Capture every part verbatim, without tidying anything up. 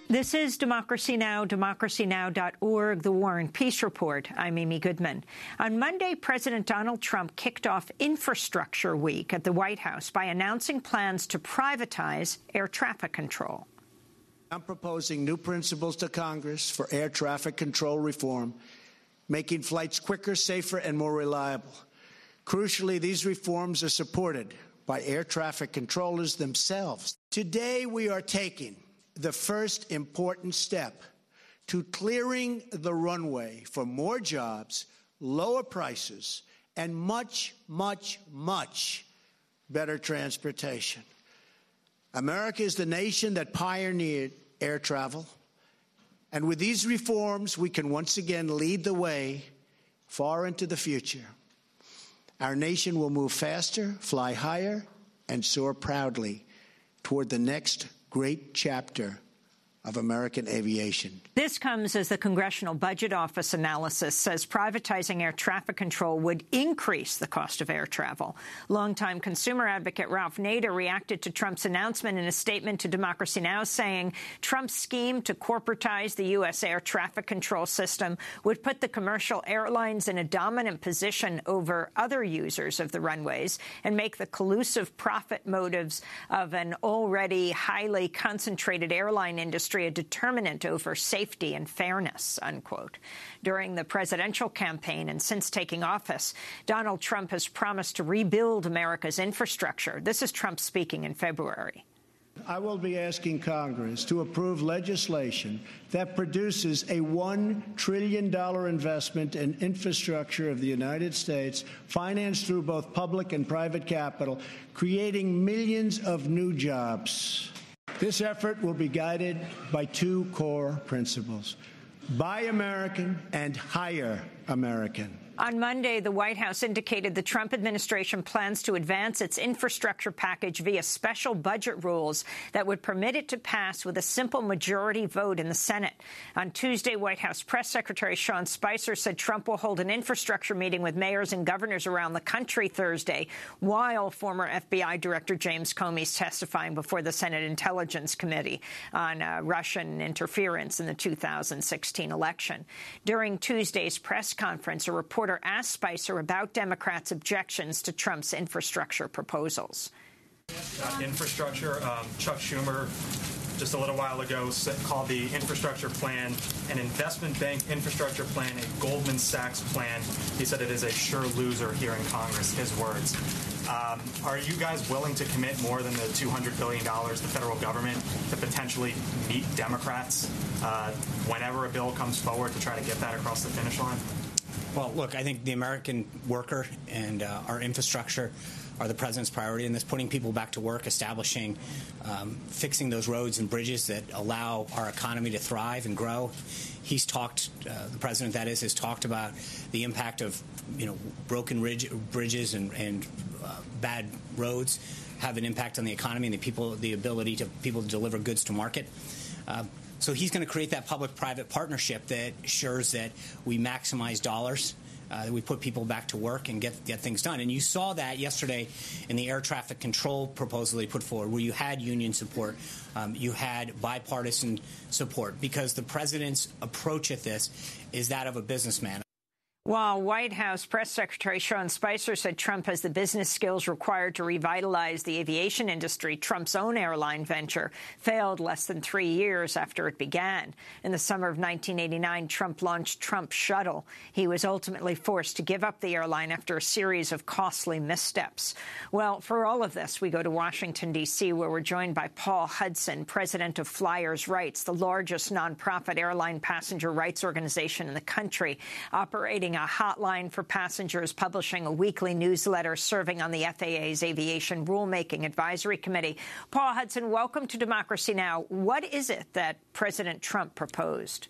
This is Democracy Now!, democracy now dot org, The War and Peace Report. I'm Amy Goodman. On Monday, President Donald Trump kicked off Infrastructure Week at the White House by announcing plans to privatize air traffic control. I'm proposing new principles to Congress for air traffic control reform, making flights quicker, safer, and more reliable. Crucially, these reforms are supported by air traffic controllers themselves. Today, we are taking the first important step to clearing the runway for more jobs, lower prices, and much, much, much better transportation. America is the nation that pioneered air travel, and with these reforms, we can once again lead the way far into the future. Our nation will move faster, fly higher, and soar proudly toward the next great chapter of American aviation. This comes as the Congressional Budget Office analysis says privatizing air traffic control would increase the cost of air travel. Longtime consumer advocate Ralph Nader reacted to Trump's announcement in a statement to Democracy Now! Saying Trump's scheme to corporatize the U S air traffic control system would put the commercial airlines in a dominant position over other users of the runways and make the collusive profit motives of an already highly concentrated airline industry a determinant over safety and fairness, unquote. During the presidential campaign and since taking office, Donald Trump has promised to rebuild America's infrastructure. This is Trump speaking in February. I will be asking Congress to approve legislation that produces a one trillion dollars investment in infrastructure of the United States, financed through both public and private capital, creating millions of new jobs. This effort will be guided by two core principles: buy American and hire American. On Monday, the White House indicated the Trump administration plans to advance its infrastructure package via special budget rules that would permit it to pass with a simple majority vote in the Senate. On Tuesday, White House Press Secretary Sean Spicer said Trump will hold an infrastructure meeting with mayors and governors around the country Thursday, while former F B I Director James Comey is testifying before the Senate Intelligence Committee on uh, Russian interference in the two thousand sixteen election. During Tuesday's press conference, a reporter asked Spicer about Democrats' objections to Trump's infrastructure proposals. Uh, infrastructure, um, Chuck Schumer just a little while ago called the infrastructure plan an investment bank infrastructure plan, a Goldman Sachs plan. He said it is a sure loser here in Congress, his words. Um, are you guys willing to commit more than the two hundred billion dollars the federal government to potentially meet Democrats uh, whenever a bill comes forward to try to get that across the finish line? Well, look, I think the American worker and uh, our infrastructure are the president's priority in this, putting people back to work, establishing, um, fixing those roads and bridges that allow our economy to thrive and grow. He's talked, uh, the president, that is, has talked about the impact of, you know, broken ridge, bridges and, and uh, bad roads have an impact on the economy and the people, the ability to people to deliver goods to market. Uh, So he's going to create that public-private partnership that ensures that we maximize dollars, uh, that we put people back to work and get get things done. And you saw that yesterday in the air traffic control proposal they put forward, where you had union support, um, you had bipartisan support, because the president's approach at this is that of a businessman. While White House Press Secretary Sean Spicer said Trump has the business skills required to revitalize the aviation industry, Trump's own airline venture failed less than three years after it began. In the summer of nineteen eighty-nine, Trump launched Trump Shuttle. He was ultimately forced to give up the airline after a series of costly missteps. Well, for all of this, we go to Washington, D C, where we're joined by Paul Hudson, president of Flyers Rights, the largest nonprofit airline passenger rights organization in the country, operating a hotline for passengers, publishing a weekly newsletter, serving on the F A A's Aviation Rulemaking Advisory Committee. Paul Hudson, welcome to Democracy Now! What is it that President Trump proposed?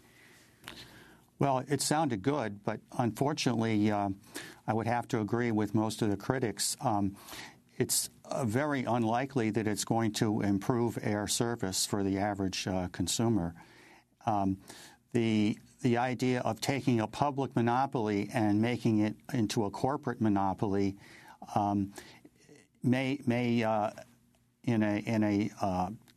Well, it sounded good, but unfortunately, uh, I would have to agree with most of the critics. Um, it's uh, very unlikely that it's going to improve air service for the average uh, consumer. Um, the The idea of taking a public monopoly and making it into a corporate monopoly um, may, may uh, in a in a uh,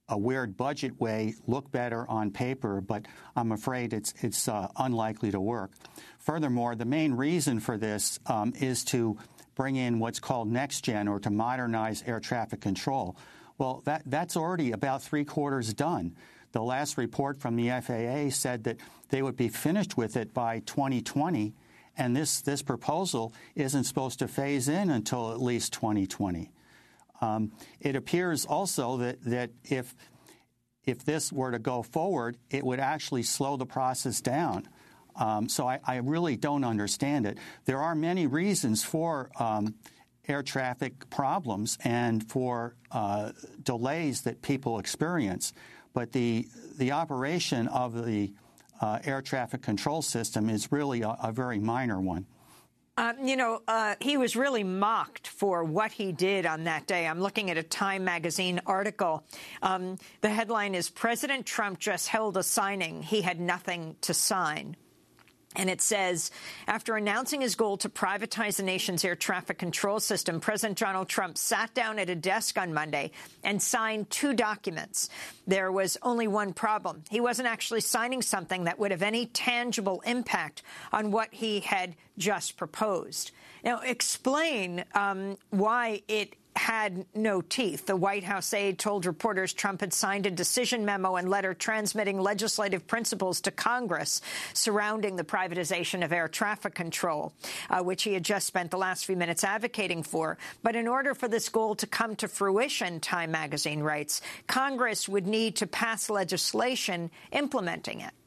a weird budget way, look better on paper, but I'm afraid it's it's uh, unlikely to work. Furthermore, the main reason for this um, is to bring in what's called next-gen, or to modernize air traffic control. Well, that that's already about three-quarters done. The last report from the F A A said that they would be finished with it by twenty twenty, and this, this proposal isn't supposed to phase in until at least twenty twenty. Um, it appears also that, that if, if this were to go forward, it would actually slow the process down. Um, so I, I really don't understand it. There are many reasons for um, air traffic problems and for uh, delays that people experience, but the, the operation of the uh, air traffic control system is really a, a very minor one. Uh, you know, uh, he was really mocked for what he did on that day. I'm looking at a Time magazine article. Um, the headline is, President Trump just held a signing. He had nothing to sign. And it says, after announcing his goal to privatize the nation's air traffic control system, President Donald Trump sat down at a desk on Monday and signed two documents. There was only one problem. He wasn't actually signing something that would have any tangible impact on what he had just proposed. Now, explain um, why it had no teeth. The White House aide told reporters Trump had signed a decision memo and letter transmitting legislative principles to Congress surrounding the privatization of air traffic control, uh, which he had just spent the last few minutes advocating for. But in order for this goal to come to fruition, Time magazine writes, Congress would need to pass legislation implementing it.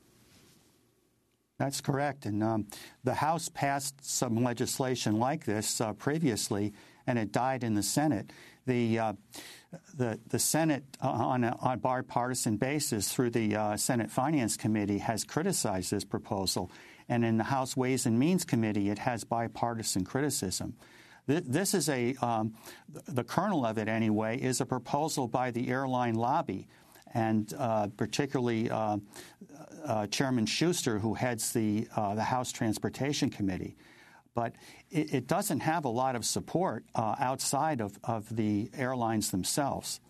That's correct. And um, the House passed some legislation like this uh, previously, and it died in the Senate. The uh, the, the Senate, uh, on a on bipartisan basis through the uh, Senate Finance Committee, has criticized this proposal. And in the House Ways and Means Committee, it has bipartisan criticism. Th this is a, um, the kernel of it anyway, is a proposal by the airline lobby, and uh, particularly uh, uh, Chairman Schuster, who heads the, uh, the House Transportation Committee. But it, it doesn't have a lot of support uh, outside of, of the airlines themselves.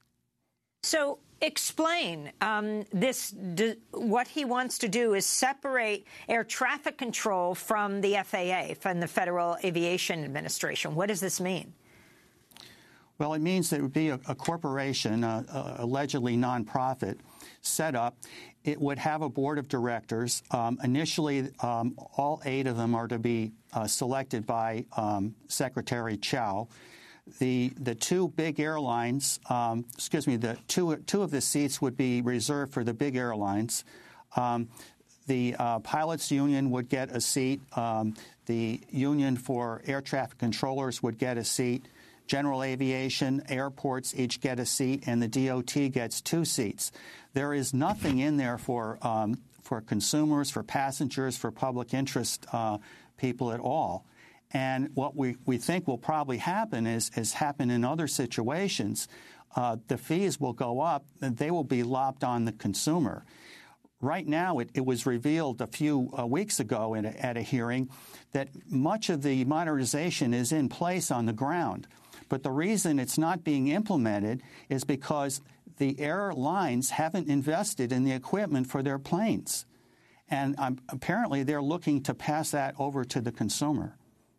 So explain um, this. Do, what he wants to do is separate air traffic control from the F A A, from the Federal Aviation Administration. What does this mean? Well, it means that it would be a, a corporation, uh, uh, allegedly nonprofit, set up. It would have a board of directors. Um, initially, um, all eight of them are to be uh, selected by um, Secretary Chow. The the two big airlines, um, excuse me, the two two of the seats would be reserved for the big airlines. Um, the uh, pilots union would get a seat. Um, the union for air traffic controllers would get a seat. General aviation, airports each get a seat, and the D O T gets two seats. There is nothing in there for um, for consumers, for passengers, for public interest uh, people at all. And what we, we think will probably happen is, is happen in other situations. Uh, the fees will go up, and they will be lopped on the consumer. Right now, it, it was revealed a few uh, weeks ago in a, at a hearing that much of the modernization is in place on the ground. But the reason it's not being implemented is because the airlines haven't invested in the equipment for their planes. And um, apparently they're looking to pass that over to the consumer.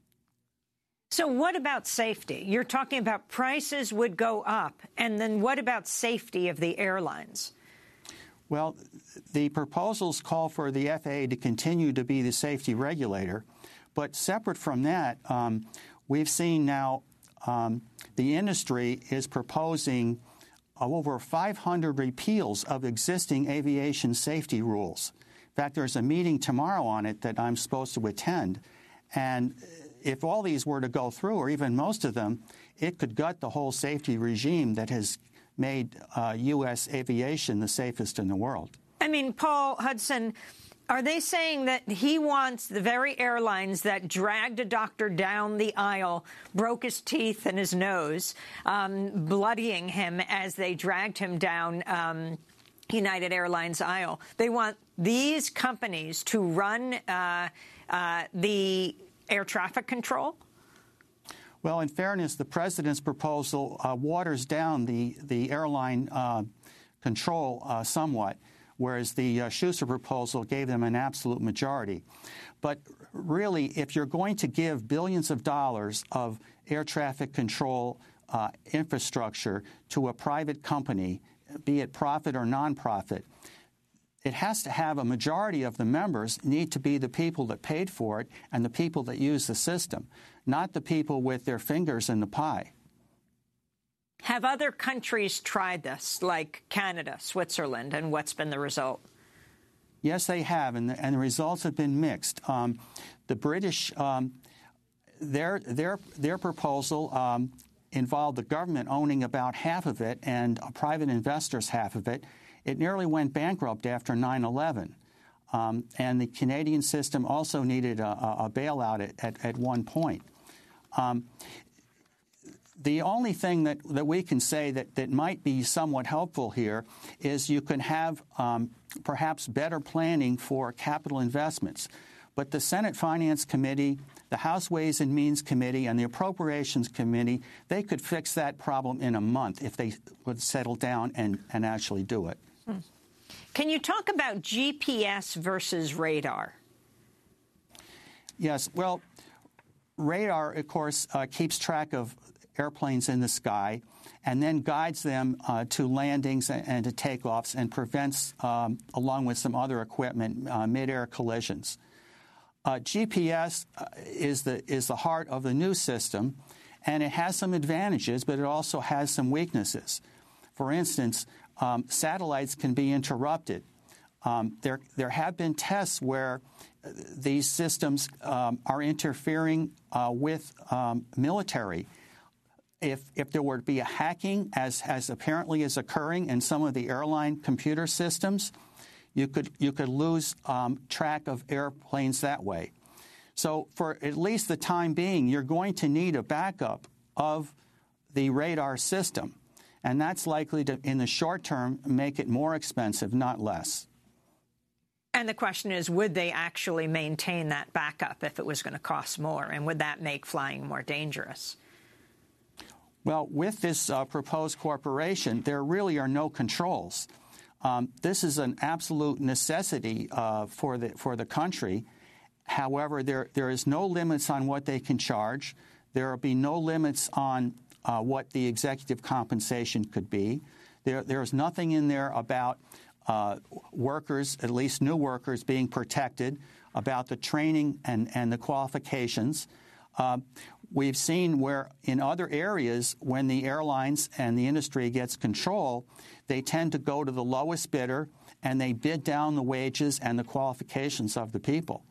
So what about safety? You're talking about prices would go up. And then what about safety of the airlines? Well, the proposals call for the F A A to continue to be the safety regulator. But separate from that, um, we've seen now Um, the industry is proposing over five hundred repeals of existing aviation safety rules. In fact, there's a meeting tomorrow on it that I'm supposed to attend. And if all these were to go through, or even most of them, it could gut the whole safety regime that has made uh, U S aviation the safest in the world. I mean, Paul Hudson, are they saying that he wants the very airlines that dragged a doctor down the aisle, broke his teeth and his nose, um, bloodying him as they dragged him down um, United Airlines aisle? They want these companies to run uh, uh, the air traffic control? Well, in fairness, the president's proposal uh, waters down the, the airline uh, control uh, somewhat, whereas the uh, Schuster proposal gave them an absolute majority. But really, if you're going to give billions of dollars of air traffic control uh, infrastructure to a private company, be it profit or nonprofit, it has to have a majority of the members need to be the people that paid for it and the people that use the system, not the people with their fingers in the pie. Have other countries tried this, like Canada, Switzerland, and what's been the result? Yes, they have, and the, and the results have been mixed. Um, the British, um, their their their proposal um, involved the government owning about half of it and uh, private investors half of it. It nearly went bankrupt after nine eleven, um, and the Canadian system also needed a, a bailout at, at, at one point. Um, The only thing that, that we can say that, that might be somewhat helpful here is you can have um, perhaps better planning for capital investments. But the Senate Finance Committee, the House Ways and Means Committee, and the Appropriations Committee, they could fix that problem in a month if they would settle down and, and actually do it. Hmm. Can you talk about G P S versus radar? Yes. Well, radar, of course, uh, keeps track of airplanes in the sky and then guides them uh, to landings and, and to takeoffs and prevents, um, along with some other equipment, uh, mid-air collisions. Uh, G P S uh, is the is the heart of the new system, and it has some advantages, but it also has some weaknesses. For instance, um, satellites can be interrupted. Um, there there have been tests where these systems um, are interfering uh, with um, military. If, if there were to be a hacking, as, as apparently is occurring in some of the airline computer systems, you could you could lose um, track of airplanes that way. So for at least the time being, you're going to need a backup of the radar system, and that's likely to, in the short term, make it more expensive, not less. And the question is, would they actually maintain that backup if it was going to cost more, and would that make flying more dangerous? Well, with this uh, proposed corporation, there really are no controls. Um, this is an absolute necessity uh, for the for the country. However, there there is no limits on what they can charge. There will be no limits on uh, what the executive compensation could be. There there is nothing in there about uh, workers, at least new workers, being protected, about the training and, and the qualifications. Uh, we've seen where in other areas, when the airlines and the industry gets control, they tend to go to the lowest bidder and they bid down the wages and the qualifications of the people.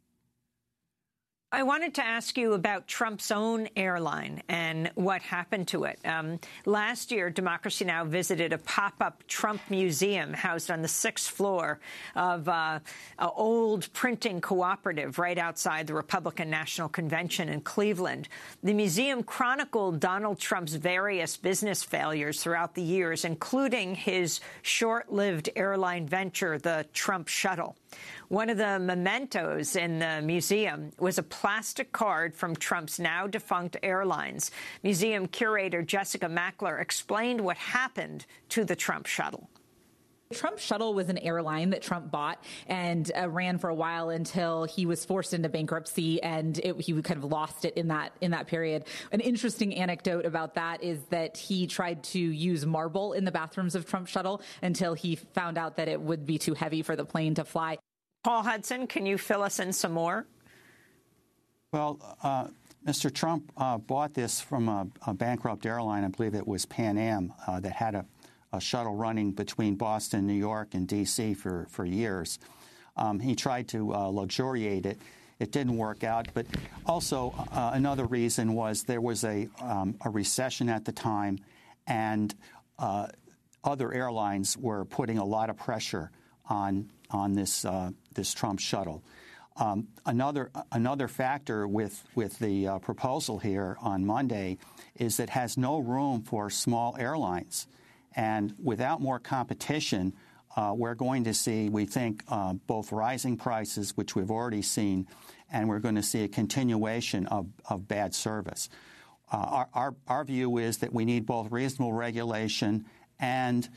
I wanted to ask you about Trump's own airline and what happened to it. Um, last year, Democracy Now! Visited a pop-up Trump museum housed on the sixth floor of uh, an old printing cooperative right outside the Republican National Convention in Cleveland. The museum chronicled Donald Trump's various business failures throughout the years, including his short-lived airline venture, the Trump Shuttle. One of the mementos in the museum was a plastic card from Trump's now-defunct airlines. Museum curator Jessica Mackler explained what happened to the Trump Shuttle. The Trump Shuttle was an airline that Trump bought and uh, ran for a while until he was forced into bankruptcy, and it, he kind of lost it in that in that period. An interesting anecdote about that is that he tried to use marble in the bathrooms of Trump Shuttle until he found out that it would be too heavy for the plane to fly. Paul Hudson, can you fill us in some more? Well, uh, Mister Trump uh, bought this from a, a bankrupt airline. I believe it was Pan Am uh, that had a, a shuttle running between Boston, New York, and D C for, for years. Um, he tried to uh, luxuriate it. It didn't work out. But also uh, another reason was there was a, um, a recession at the time, and uh, other airlines were putting a lot of pressure on on this uh, this Trump shuttle. Um, another another factor with with the uh, proposal here on Monday is that it has no room for small airlines, and without more competition, uh, we're going to see, we think, uh, both rising prices, which we've already seen, and we're going to see a continuation of, of bad service. Uh, our, our our view is that we need both reasonable regulation and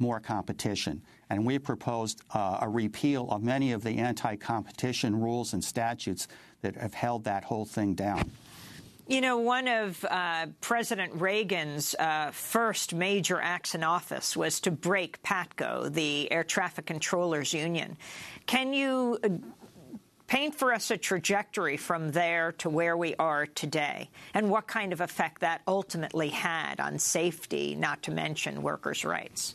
more competition. And we proposed uh, a repeal of many of the anti-competition rules and statutes that have held that whole thing down. You know, one of uh, President Reagan's uh, first major acts in office was to break PATCO, the Air Traffic Controllers Union. Can you paint for us a trajectory from there to where we are today, and what kind of effect that ultimately had on safety, not to mention workers' rights?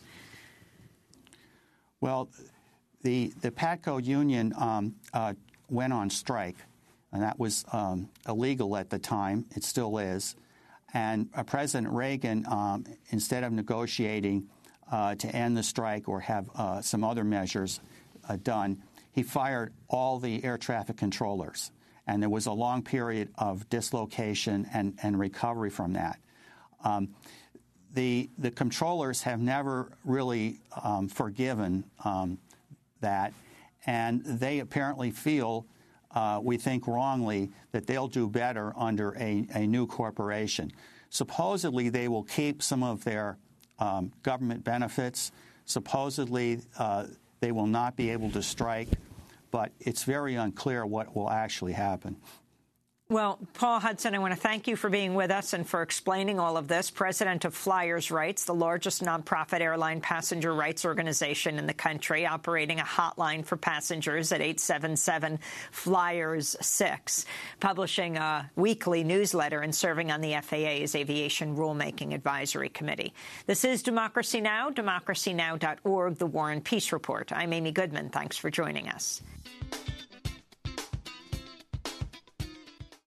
Well, the, the PATCO union um, uh, went on strike, and that was um, illegal at the time. It still is. And uh, President Reagan, um, instead of negotiating uh, to end the strike or have uh, some other measures uh, done, he fired all the air traffic controllers. And there was a long period of dislocation and, and recovery from that. Um, the, the controllers have never really um, forgiven um, that, and they apparently feel Uh, we think wrongly, that they'll do better under a, a new corporation. Supposedly, they will keep some of their um, government benefits. Supposedly, uh, they will not be able to strike, but it's very unclear what will actually happen. Well, Paul Hudson, I want to thank you for being with us and for explaining all of this. President of Flyers Rights, the largest nonprofit airline passenger rights organization in the country, operating a hotline for passengers at eight seven seven Flyers six, publishing a weekly newsletter and serving on the F A A's Aviation Rulemaking Advisory Committee. This is Democracy Now!, democracy now dot org, The War and Peace Report. I'm Amy Goodman. Thanks for joining us.